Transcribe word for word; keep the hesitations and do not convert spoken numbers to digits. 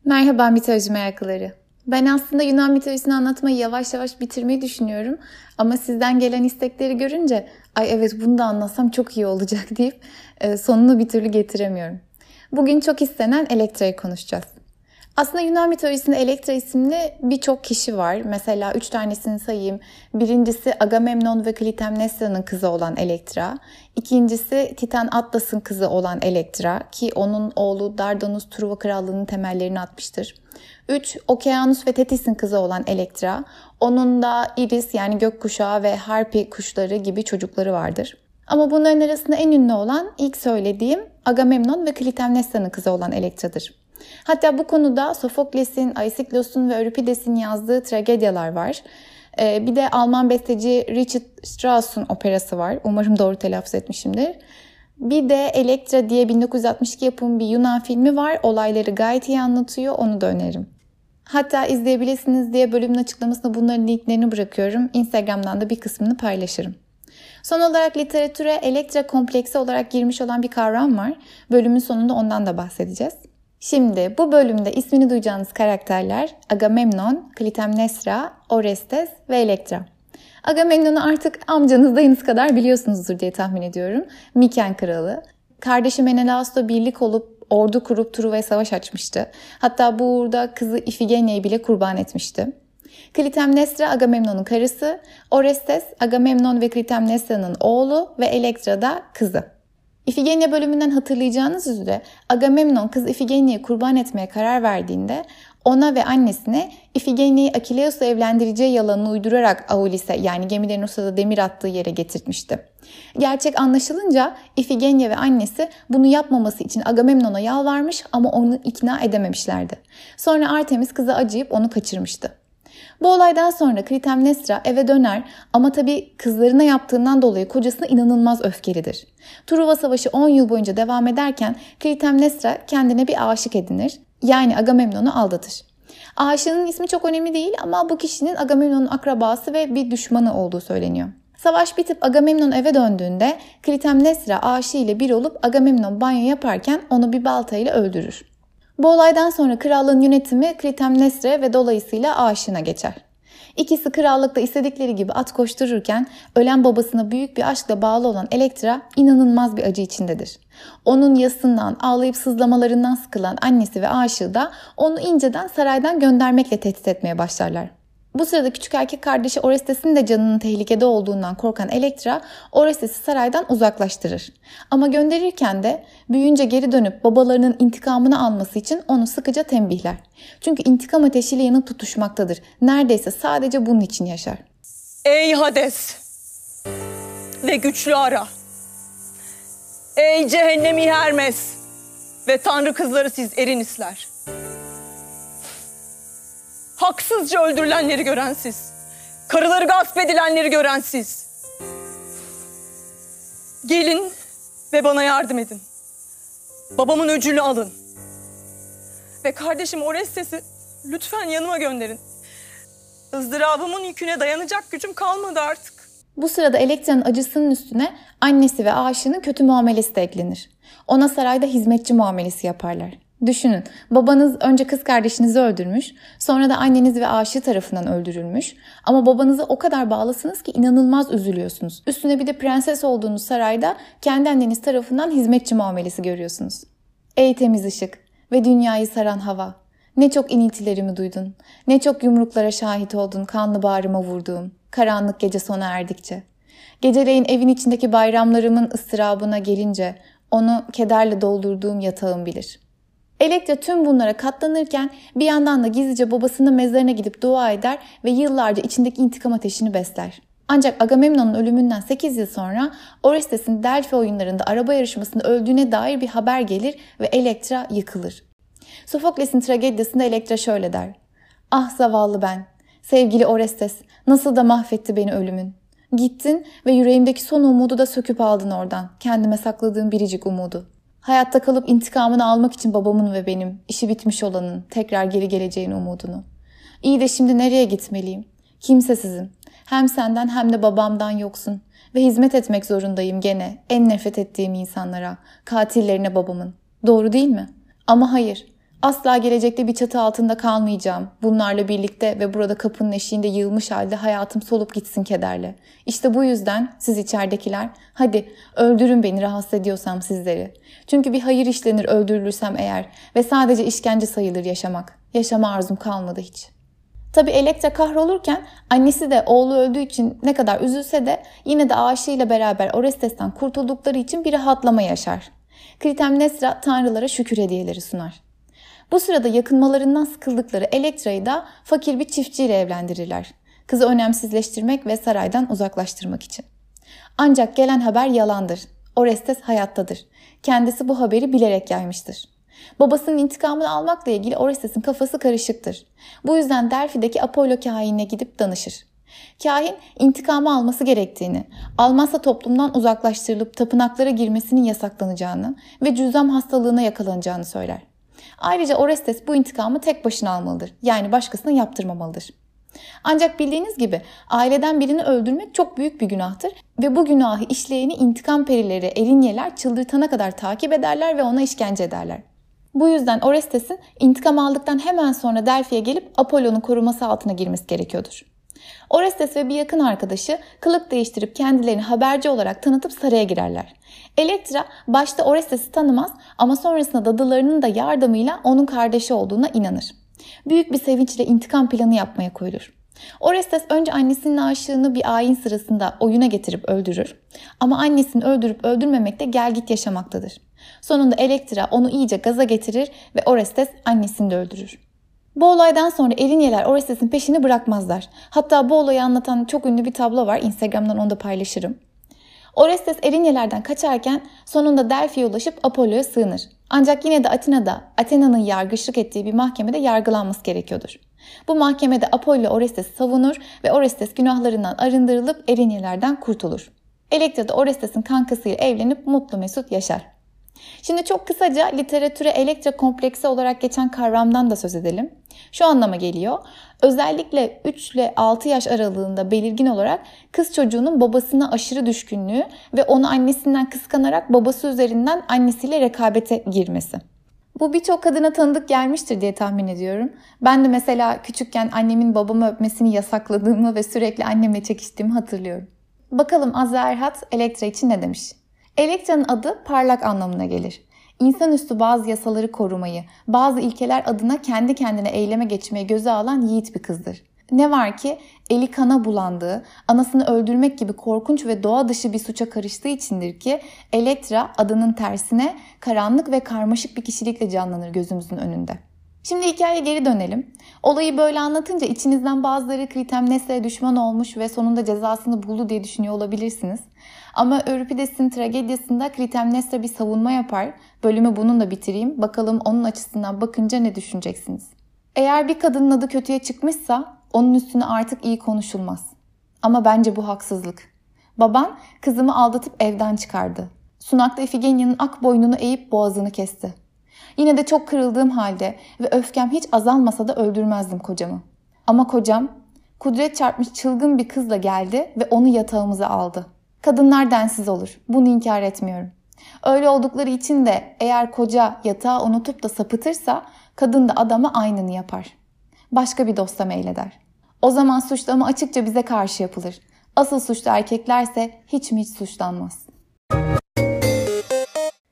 Merhaba mitoloji meraklıları. Ben aslında Yunan mitolojisini anlatmayı yavaş yavaş bitirmeyi düşünüyorum. Ama sizden gelen istekleri görünce ay evet bunu da anlatsam çok iyi olacak deyip sonunu bir türlü getiremiyorum. Bugün çok istenen Elektra'yı konuşacağız. Aslında Yunan mitolojisinde Elektra isimli birçok kişi var. Mesela üç tanesini sayayım. Birincisi Agamemnon ve Klitemnestra'nın kızı olan Elektra. İkincisi Titan Atlas'ın kızı olan Elektra ki onun oğlu Dardanus Truva Krallığı'nın temellerini atmıştır. üç Okeanus ve Thetis'in kızı olan Elektra. Onun da Iris yani gökkuşağı ve Harpi kuşları gibi çocukları vardır. Ama bunların arasında en ünlü olan ilk söylediğim Agamemnon ve Klitemnestra'nın kızı olan Elektra'dır. Hatta bu konuda Sofokles'in, Aischylos'un ve Euripides'in yazdığı tragedyalar var. Ee, bir de Alman besteci Richard Strauss'un operası var. Umarım doğru telaffuz etmişimdir. Bir de Elektra diye bin dokuz yüz altmış iki yapımı bir Yunan filmi var. Olayları gayet iyi anlatıyor. Onu da öneririm. Hatta izleyebilirsiniz diye bölümün açıklamasına bunların linklerini bırakıyorum. Instagram'dan da bir kısmını paylaşırım. Son olarak literatüre Elektra kompleksi olarak girmiş olan bir kavram var. Bölümün sonunda ondan da bahsedeceğiz. Şimdi bu bölümde ismini duyacağınız karakterler Agamemnon, Klitemnestra, Orestes ve Elektra. Agamemnon'u artık amcanız dayınız kadar biliyorsunuzdur diye tahmin ediyorum. Miken kralı. Kardeşi Menelaos'la birlik olup ordu kurup Truva'ya savaş açmıştı. Hatta bu uğurda kızı Ifigenia'yı bile kurban etmişti. Klitemnestra Agamemnon'un karısı, Orestes Agamemnon ve Klitemnestra'nın oğlu ve Elektra da kızı. İfigenia bölümünden hatırlayacağınız üzere Agamemnon kız Ifigenia'yı kurban etmeye karar verdiğinde ona ve annesine Ifigenia'yı Akileus'la evlendireceği yalanını uydurarak Aulis'e yani gemilerin o sırada demir attığı yere getirtmişti. Gerçek anlaşılınca Ifigenia ve annesi bunu yapmaması için Agamemnon'a yalvarmış ama onu ikna edememişlerdi. Sonra Artemis kıza acıyıp onu kaçırmıştı. Bu olaydan sonra Klitemnestra eve döner ama tabii kızlarına yaptığından dolayı kocasına inanılmaz öfkelidir. Truva Savaşı on yıl boyunca devam ederken Klitemnestra kendine bir aşık edinir. Yani Agamemnon'u aldatır. Aşığının ismi çok önemli değil ama bu kişinin Agamemnon'un akrabası ve bir düşmanı olduğu söyleniyor. Savaş bitip Agamemnon eve döndüğünde Klitemnestra aşığı ile bir olup Agamemnon banyo yaparken onu bir baltayla öldürür. Bu olaydan sonra krallığın yönetimi Klitemnestra ve dolayısıyla aşığına geçer. İkisi krallıkta istedikleri gibi at koştururken ölen babasına büyük bir aşkla bağlı olan Elektra inanılmaz bir acı içindedir. Onun yasından, ağlayıp sızlamalarından sıkılan annesi ve aşığı da onu inceden saraydan göndermekle tehdit etmeye başlarlar. Bu sırada küçük erkek kardeşi Orestes'in de canının tehlikede olduğundan korkan Elektra, Orestes'i saraydan uzaklaştırır. Ama gönderirken de büyüyünce geri dönüp babalarının intikamını alması için onu sıkıca tembihler. Çünkü intikam ateşiyle yanıp tutuşmaktadır. Neredeyse sadece bunun için yaşar. Ey Hades ve güçlü Ara! Ey cehennemi Hermes ve tanrı kızları siz Erinisler! Haksızca öldürülenleri gören siz. Karıları gasp edilenleri gören siz. Gelin ve bana yardım edin. Babamın öcünü alın. Ve kardeşim Orestes'i lütfen yanıma gönderin. Izdırabımın yüküne dayanacak gücüm kalmadı artık. Bu sırada Elektra'nın acısının üstüne annesi ve aşığının kötü muamelesi de eklenir. Ona sarayda hizmetçi muamelesi yaparlar. Düşünün, babanız önce kız kardeşinizi öldürmüş, sonra da anneniz ve aşığı tarafından öldürülmüş. Ama babanıza o kadar bağlısınız ki inanılmaz üzülüyorsunuz. Üstüne bir de prenses olduğunuz sarayda kendi anneniz tarafından hizmetçi muamelesi görüyorsunuz. Ey temiz ışık ve dünyayı saran hava! Ne çok iniltilerimi duydun, ne çok yumruklara şahit oldun kanlı bağrıma vurduğum, karanlık gece sona erdikçe. Geceleyin evin içindeki bayramlarımın ıstırabına gelince onu kederle doldurduğum yatağım bilir. Elektra tüm bunlara katlanırken bir yandan da gizlice babasının mezarına gidip dua eder ve yıllarca içindeki intikam ateşini besler. Ancak Agamemnon'un ölümünden sekiz yıl sonra Orestes'in Delphi oyunlarında araba yarışmasında öldüğüne dair bir haber gelir ve Elektra yıkılır. Sofokles'in tragedyasında Elektra şöyle der: "Ah zavallı ben, sevgili Orestes, nasıl da mahvetti beni ölümün. Gittin ve yüreğimdeki son umudu da söküp aldın oradan, kendime sakladığım biricik umudu. Hayatta kalıp intikamını almak için babamın ve benim, işi bitmiş olanın, tekrar geri geleceğin umudunu. İyi de şimdi nereye gitmeliyim? Kimsesizim. Hem senden hem de babamdan yoksun. Ve hizmet etmek zorundayım gene, en nefret ettiğim insanlara, katillerine babamın. Doğru değil mi? Ama hayır, Asla gelecekte bir çatı altında kalmayacağım. Bunlarla birlikte ve burada kapının eşiğinde yığılmış halde hayatım solup gitsin kederle. İşte bu yüzden siz içeridekiler, hadi öldürün beni rahatsız ediyorsam sizleri. Çünkü bir hayır işlenir öldürülürsem eğer ve sadece işkence sayılır yaşamak. Yaşama arzum kalmadı hiç. Tabii Elektra kahrolurken annesi de oğlu öldüğü için ne kadar üzülse de yine de aşığıyla beraber Orestes'ten kurtuldukları için bir rahatlama yaşar. Klitemnestra tanrılara şükür hediyeleri sunar. Bu sırada yakınmalarından sıkıldıkları Elektra'yı da fakir bir çiftçiyle evlendirirler. Kızı önemsizleştirmek ve saraydan uzaklaştırmak için. Ancak gelen haber yalandır. Orestes hayattadır. Kendisi bu haberi bilerek yaymıştır. Babasının intikamını almakla ilgili Orestes'in kafası karışıktır. Bu yüzden Delphi'deki Apollo kahinine gidip danışır. Kahin intikamı alması gerektiğini, almazsa toplumdan uzaklaştırılıp tapınaklara girmesinin yasaklanacağını ve cüzzam hastalığına yakalanacağını söyler. Ayrıca Orestes bu intikamı tek başına almalıdır. Yani başkasına yaptırmamalıdır. Ancak bildiğiniz gibi aileden birini öldürmek çok büyük bir günahtır ve bu günahı işleyeni intikam perileri, Erinyeler çıldırtana kadar takip ederler ve ona işkence ederler. Bu yüzden Orestes'in intikam aldıktan hemen sonra Delphi'ye gelip Apollo'nun koruması altına girmesi gerekiyordur. Orestes ve bir yakın arkadaşı kılık değiştirip kendilerini haberci olarak tanıtıp saraya girerler. Elektra başta Orestes'i tanımaz ama sonrasında dadılarının da yardımıyla onun kardeşi olduğuna inanır. Büyük bir sevinçle intikam planı yapmaya koyulur. Orestes önce annesinin aşığını bir ayin sırasında oyuna getirip öldürür. Ama annesini öldürüp öldürmemekte gelgit yaşamaktadır. Sonunda Elektra onu iyice gaza getirir ve Orestes annesini de öldürür. Bu olaydan sonra Erinyeler Orestes'in peşini bırakmazlar. Hatta bu olayı anlatan çok ünlü bir tablo var. Instagram'dan onu da paylaşırım. Orestes Erinyelerden kaçarken sonunda Delphi'ye ulaşıp Apollo'ya sığınır. Ancak yine de Atina'da, Athena'nın yargıçlık ettiği bir mahkemede yargılanması gerekiyordur. Bu mahkemede Apollo Orestes'i savunur ve Orestes günahlarından arındırılıp Erinyelerden kurtulur. Elektra da Orestes'in kankasıyla evlenip mutlu mesut yaşar. Şimdi çok kısaca literatüre Elektra kompleksi olarak geçen kavramdan da söz edelim. Şu anlama geliyor. Özellikle üç ile altı yaş aralığında belirgin olarak kız çocuğunun babasına aşırı düşkünlüğü ve onu annesinden kıskanarak babası üzerinden annesiyle rekabete girmesi. Bu birçok kadına tanıdık gelmiştir diye tahmin ediyorum. Ben de mesela küçükken annemin babamı öpmesini yasakladığımı ve sürekli annemle çekiştiğimi hatırlıyorum. Bakalım Azra Erhat Elektra için ne demiş? Elektra'nın adı parlak anlamına gelir. İnsanüstü bazı yasaları korumayı, bazı ilkeler adına kendi kendine eyleme geçmeyi göze alan yiğit bir kızdır. Ne var ki eli kana bulandığı, anasını öldürmek gibi korkunç ve doğa dışı bir suça karıştığı içindir ki Elektra adının tersine karanlık ve karmaşık bir kişilikle canlanır gözümüzün önünde. Şimdi hikayeye geri dönelim. Olayı böyle anlatınca içinizden bazıları Klitemnestra'ya düşman olmuş ve sonunda cezasını buldu diye düşünüyor olabilirsiniz. Ama Euripides'in tragedyasında Klitemnestra bir savunma yapar. Bölümü bununla bitireyim. Bakalım onun açısından bakınca ne düşüneceksiniz? Eğer bir kadının adı kötüye çıkmışsa onun üstüne artık iyi konuşulmaz. Ama bence bu haksızlık. Baban kızımı aldatıp evden çıkardı. Sunakta Ifigenia'nın ak boynunu eğip boğazını kesti. Yine de çok kırıldığım halde ve öfkem hiç azalmasa da öldürmezdim kocamı. Ama kocam kudret çarpmış çılgın bir kızla geldi ve onu yatağımıza aldı. Kadınlar densiz olur. Bunu inkar etmiyorum. Öyle oldukları için de eğer koca yatağı unutup da sapıtırsa kadın da adama aynını yapar. Başka bir dosta meyleder. O zaman suçlama açıkça bize karşı yapılır. Asıl suçlu erkeklerse hiç mi hiç suçlanmaz.